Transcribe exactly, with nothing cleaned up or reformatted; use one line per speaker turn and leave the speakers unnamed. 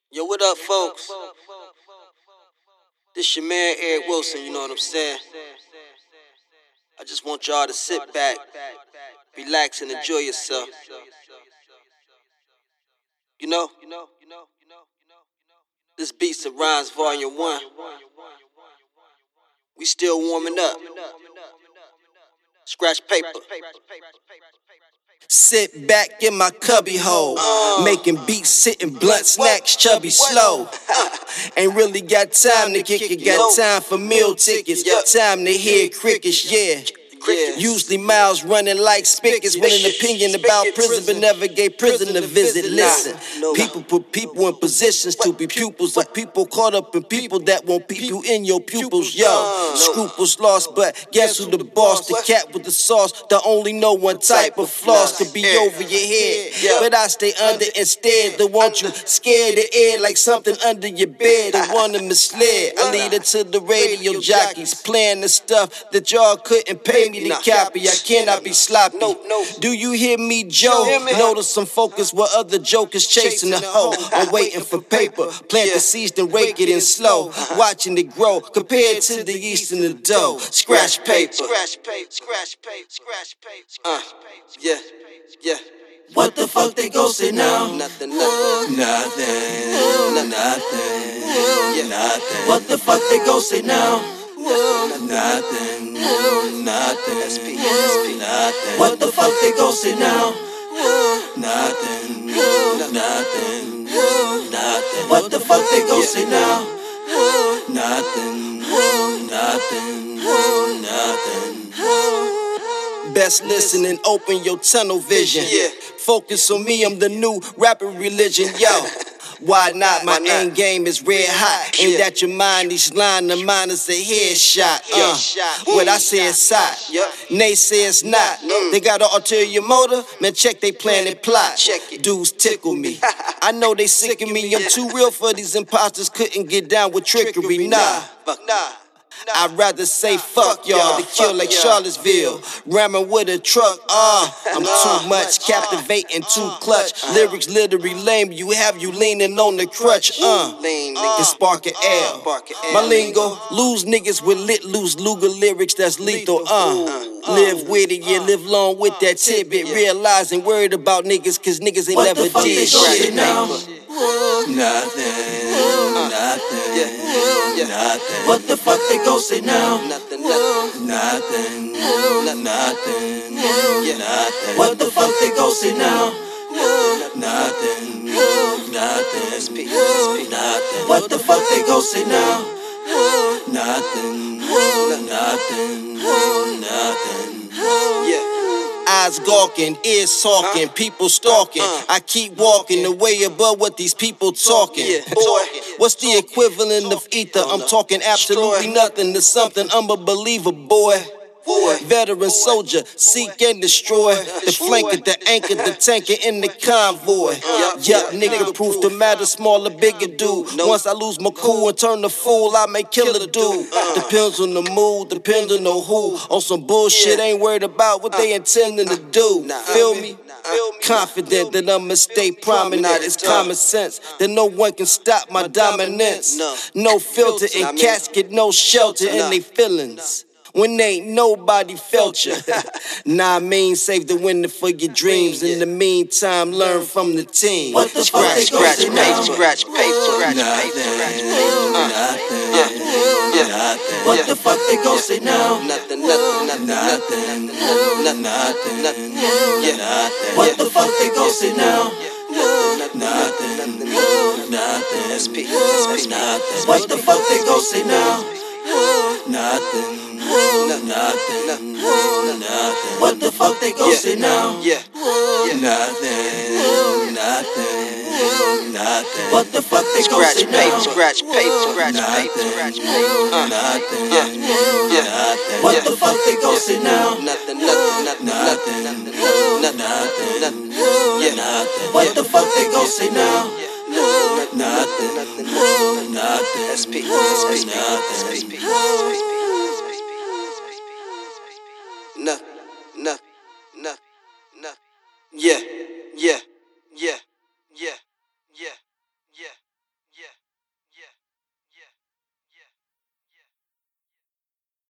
Yo, what up, folks? This your man, Eric Wilson, you know what I'm saying? I just want y'all to sit back, relax, and enjoy yourself. You know? This Beats and Rhymes Volume one. We still warming up. Scratch paper.
Sit back in my cubby hole, uh, making beats, sitting blunt snacks, chubby slow. Ain't really got time to kick it, got time for meal tickets, time to hear crickets, yeah. Usually miles running like spigots with an opinion about prison, but never gave prison a visit. Listen, people put people in positions to be pupils of people caught up in people that won't peep you in your pupils. Yo, scruples lost, but guess who the boss? The cat with the sauce, the only know one type of floss could be over your head, but I stay under instead. The want you scared of air like something under your bed and wanna mislead. I lead it to the radio jockeys playing the stuff that y'all couldn't pay me to copy. I cannot be sloppy. Do you hear me, Joe? Notice some focus where other jokers chasing the hoe. I'm waiting for paper, plant the seeds, then rake it in slow. Watching it grow, compared to the yeast in the dough. Scratch paper.
Scratch paper, scratch paper, scratch paper, scratch paper. Yeah, yeah.
What the fuck they gon' say now?
Nothing, nothing.
Nothing, nothing, yeah, nothing. What the fuck they gon' say now? Nothing, nothing, nothing. What the fuck they gon' say now? Nothing, nothing, nothing. What the fuck they gon' say now? Nothing, nothing, nothing. Best listen and open your tunnel vision.
Yeah.
Focus on me, I'm the new rapper religion, yo. Why not? My aim game is red hot. Aimed at your mind, each line of mine is a headshot. Uh, what I say is side, nay say it's not. They got an ulterior motive, man, check they plan and plot. Dudes tickle me. I know they sick of me, I'm too real for these imposters, couldn't get down with trickery, nah. I'd rather say fuck y'all to kill like Charlottesville. Ramming with a truck, ah, uh, I'm too much, captivating, too clutch. Lyrics literally lame, you have you leaning on the crutch, uh. Can spark an L. My lingo, lose niggas with lit, loose Luger lyrics that's lethal, uh. Live with it, yeah, live long with that tidbit. Realizing worried about niggas, cause niggas ain't never did shit now. Nothing, nothing, yeah, nothing. What the fuck they gon' say now?
Nothing, nothing.
Nothing, nothing, yeah, nothing. What the fuck they gon' say now? Nothing, nothing, nothing. What the fuck they gon' say now? Nothing, nothing, nothing.
Yeah.
Eyes gawking, ears talking, people stalking. I keep walking the way above what these people talking. What's the equivalent of ether? I'm talking absolutely nothing to something unbelievable, boy. Veteran soldier, seek and destroy. The flanker, the anchor, the tanker in the convoy. Yup, nigga, proof the matter, smaller, bigger dude. Once I lose my cool and turn the fool, I may kill a dude. Depends on the mood, depends on the who. On some bullshit, ain't worried about what they intending to do. Feel me? Confident that I'ma stay prominent. It's common sense that no one can stop my dominance. No filter in casket, no shelter in they feelings. When ain't nobody felt you. Nah, I mean, save the winner for your dreams. In the meantime, learn from the team.
What the scratch, scratch, paper, scratch, paper, scratch, paper, scratch,
paper. What the fuck they gon' say now?
Nothing, nothing,
nothing, nothing, nothing, yeah. What the fuck they gon' say now? Nothing, nothing, nothing. What the fuck they gon' say now? Nothing, nothing, nothing. What the fuck they gon' say now?
Yeah,
nothing, nothing, nothing. What the fuck they gon' say now?
Scratch paper, scratch paper, scratch paper,
nothing, yeah. What the fuck they gon' say now?
Nothing, nothing,
nothing, nothing, nothing, yeah. What the fuck they gon' say now? Nothing, nothing, nothing.
S P, S P, S P, Nothing, nothing, nothing, nothing. Yeah, yeah.